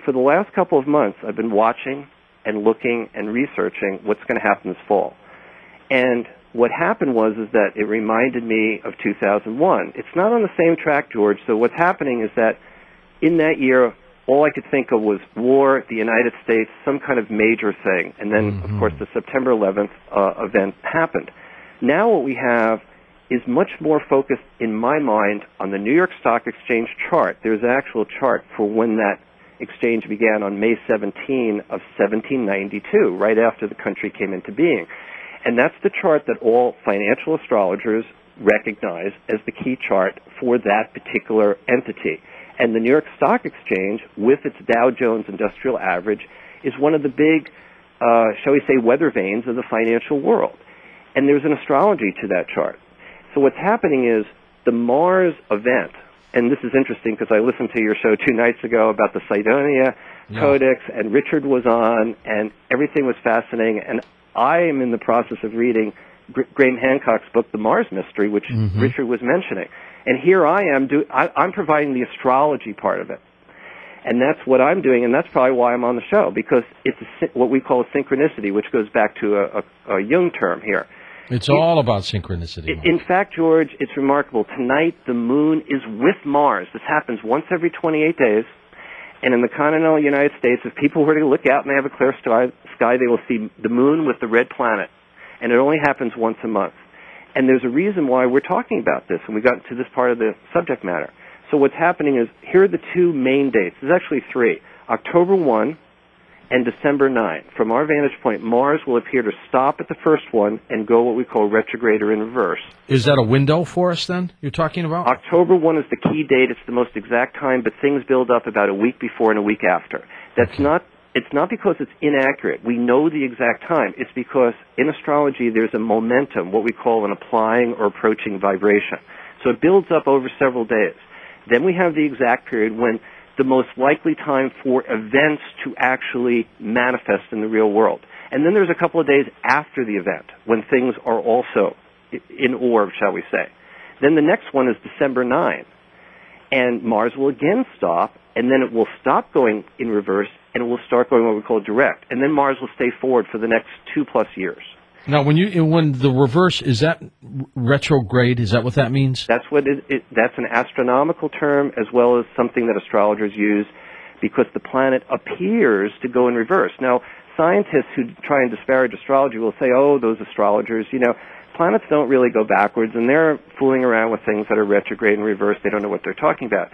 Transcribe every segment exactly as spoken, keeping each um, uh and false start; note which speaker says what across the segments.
Speaker 1: for the last couple of months, I've been watching and looking and researching what's going to happen this fall. And what happened was is that it reminded me of two thousand one. It's not on the same track, George. So what's happening is that in that year, all I could think of was war, the United States, some kind of major thing. And then, mm-hmm. of course, the September eleventh uh, event happened. Now what we have is much more focused, in my mind, on the New York Stock Exchange chart. There's an actual chart for when that exchange began on May seventeenth of seventeen ninety-two, right after the country came into being. And that's the chart that all financial astrologers recognize as the key chart for that particular entity. And the New York Stock Exchange, with its Dow Jones Industrial Average, is one of the big, uh, shall we say, weather vanes of the financial world. And there's an astrology to that chart. So what's happening is the Mars event, and this is interesting because I listened to your show two nights ago about the Cydonia yeah. Codex, and Richard was on, and everything was fascinating. And I am in the process of reading Graham Hancock's book, The Mars Mystery, which mm-hmm. Richard was mentioning. And here I am, do, I, I'm providing the astrology part of it. And that's what I'm doing, and that's probably why I'm on the show, because it's a, what we call a synchronicity, which goes back to a, a, a Jung term here.
Speaker 2: It's it, all about synchronicity.
Speaker 1: It, in fact, George, it's remarkable. Tonight, the moon is with Mars. This happens once every twenty-eight days. And in the continental United States, if people were to look out and they have a clear sky, sky, they will see the moon with the red planet. And it only happens once a month. And there's a reason why we're talking about this, and we got to this part of the subject matter. So what's happening is, here are the two main dates. There's actually three. October first and December ninth. From our vantage point, Mars will appear to stop at the first one and go what we call retrograde or in reverse.
Speaker 2: Is that a window for us, then, you're talking about?
Speaker 1: October first is the key date. It's the most exact time, but things build up about a week before and a week after. That's okay. not... It's not because it's inaccurate. We know the exact time. It's because in astrology there's a momentum, what we call an applying or approaching vibration. So it builds up over several days. Then we have the exact period when the most likely time for events to actually manifest in the real world. And then there's a couple of days after the event when things are also in orb, shall we say. Then the next one is December ninth. And Mars will again stop, and then it will stop going in reverse, and it will start going what we call direct. And then Mars will stay forward for the next two-plus years.
Speaker 2: Now, when you when the reverse, is that retrograde? Is that what that means?
Speaker 1: That's what it, it that's an astronomical term as well as something that astrologers use because the planet appears to go in reverse. Now, scientists who try and disparage astrology will say, oh, those astrologers, you know, planets don't really go backwards, and they're fooling around with things that are retrograde and reverse. They don't know what they're talking about.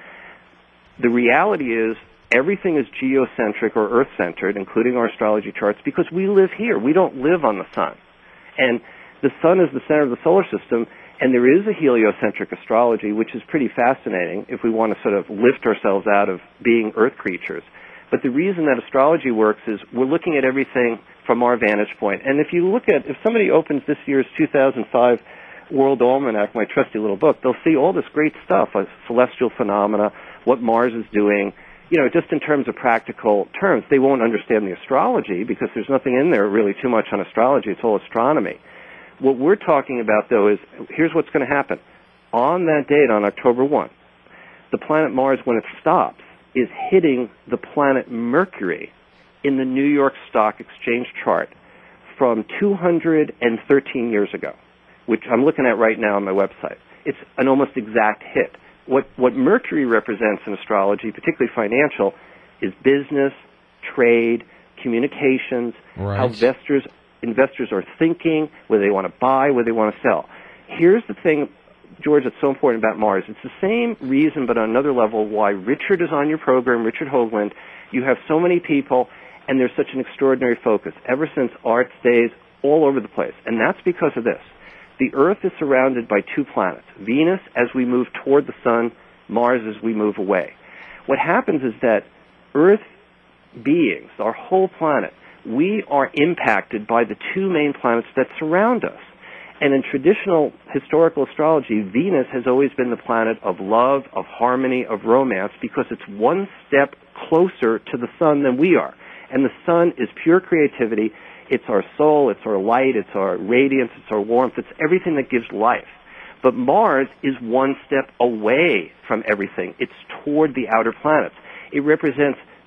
Speaker 1: The reality is everything is geocentric or Earth-centered, including our astrology charts, because we live here. We don't live on the sun. And the sun is the center of the solar system, and there is a heliocentric astrology, which is pretty fascinating if we want to sort of lift ourselves out of being Earth creatures. But the reason that astrology works is we're looking at everything from our vantage point. And if you look at, if somebody opens this year's two thousand five World Almanac, my trusty little book, they'll see all this great stuff, like celestial phenomena, what Mars is doing, you know, just in terms of practical terms. They won't understand the astrology because there's nothing in there really too much on astrology. It's all astronomy. What we're talking about, though, is here's what's going to happen. On that date, on October first, the planet Mars, when it stops, is hitting the planet Mercury in the New York Stock Exchange chart from two hundred thirteen years ago, which I'm looking at right now on my website. It's an almost exact hit. What, what Mercury represents in astrology, particularly financial, is business, trade, communications,
Speaker 2: right.
Speaker 1: how investors, investors are thinking, whether they want to buy, whether they want to sell. Here's the thing, George, that's so important about Mars. It's the same reason, but on another level, why Richard is on your program, Richard Hoagland. You have so many people, and there's such an extraordinary focus, ever since art days, all over the place. And that's because of this. The Earth is surrounded by two planets, Venus as we move toward the Sun, Mars as we move away. What happens is that Earth beings, our whole planet, we are impacted by the two main planets that surround us. And in traditional historical astrology, Venus has always been the planet of love, of harmony, of romance, because it's one step closer to the Sun than we are. And the Sun is pure creativity. It's our soul, it's our light, it's our radiance, it's our warmth, it's everything that gives life. But Mars is one step away from everything. It's toward the outer planets. It represents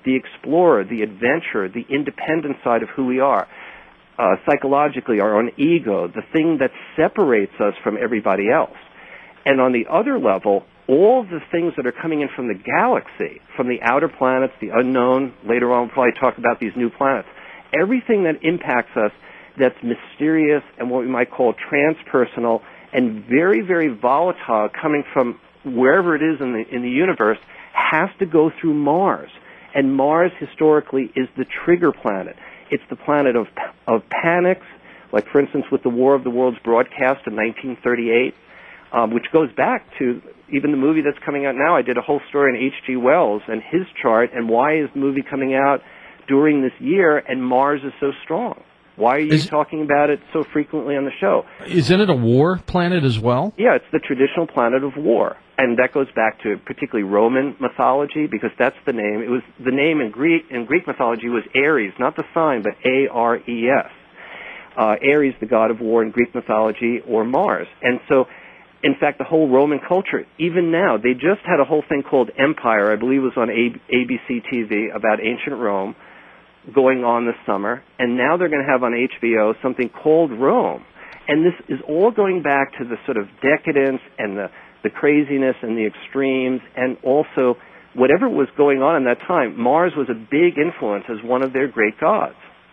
Speaker 1: the explorer, the adventurer, the independent side of who we are. Uh, psychologically, our own ego, the thing that separates us from everybody else. And on the other level, all the things that are coming in from the galaxy, from the outer planets, the unknown, later on we'll probably talk about these new planets, everything that impacts us that's mysterious and what we might call transpersonal and very, very volatile coming from wherever it is in the, in the universe has to go through Mars. And Mars historically is the trigger planet. It's the planet of, of panics, like for instance with the War of the Worlds broadcast in nineteen thirty-eight, um, which goes back to even the movie that's coming out now. I did a whole story on H G Wells and his chart and why is the movie coming out during this year and Mars is so strong. Why are you is, talking about it so frequently on the show?
Speaker 2: Isn't it a war planet as well?
Speaker 1: Yeah, it's the traditional planet of war. And that goes back to particularly Roman mythology because that's the name. It was the name in Greek in Greek mythology was Ares, not the sign, but A R E S. Uh, Ares, the god of war in Greek mythology, or Mars. And so, in fact, the whole Roman culture, even now, they just had a whole thing called Empire, I believe it was on A B C T V, about ancient Rome, going on this summer, and now they're going to have on H B O something called Rome. And this is all going back to the sort of decadence and the, the craziness and the extremes, and also whatever was going on in that time, Mars was a big influence as one of their great gods.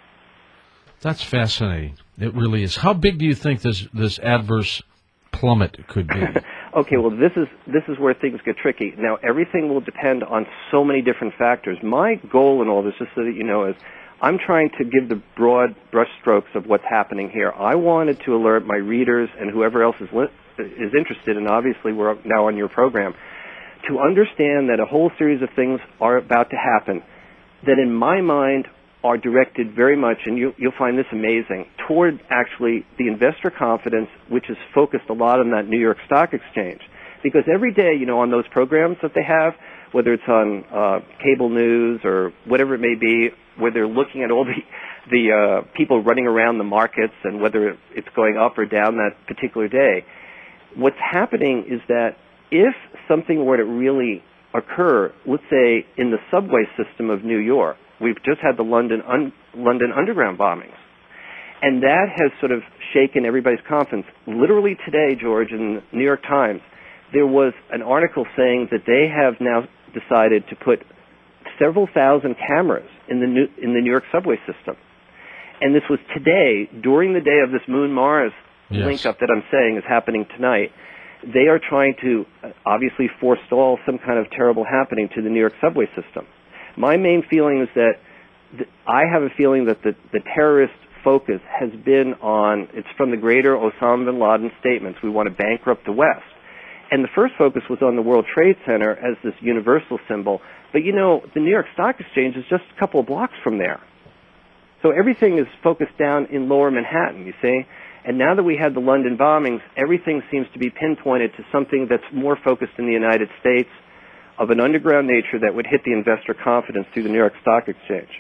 Speaker 2: That's fascinating. It really is. How big do you think this this adverse plummet could be?
Speaker 1: Okay, well, this is this is where things get tricky. Now, everything will depend on so many different factors. My goal in all this, just so that you know, is I'm trying to give the broad brushstrokes of what's happening here. I wanted to alert my readers and whoever else is li- is interested, and obviously we're now on your program, to understand that a whole series of things are about to happen that, in my mind, are directed very much, and you, you'll find this amazing, toward actually the investor confidence, which is focused a lot on that New York Stock Exchange. Because every day, you know, on those programs that they have, whether it's on uh, cable news or whatever it may be, where they're looking at all the, the uh, people running around the markets and whether it's going up or down that particular day, what's happening is that if something were to really occur, let's say in the subway system of New York, we've just had the London un- London Underground bombings. And that has sort of shaken everybody's confidence. Literally today, George, in the New York Times, there was an article saying that they have now decided to put several thousand cameras in the New, in the New York subway system. And this was today, during the day of this Moon-Mars yes. link-up that I'm saying is happening tonight. They are trying to obviously forestall some kind of terrible happening to the New York subway system. My main feeling is that th- I have a feeling that the, the terrorist focus has been on, it's from the greater Osama bin Laden statements, we want to bankrupt the West. And the first focus was on the World Trade Center as this universal symbol. But, you know, the New York Stock Exchange is just a couple of blocks from there. So everything is focused down in lower Manhattan, you see. And now that we had the London bombings, everything seems to be pinpointed to something that's more focused in the United States, of an underground nature that would hit the investor confidence through the New York Stock Exchange.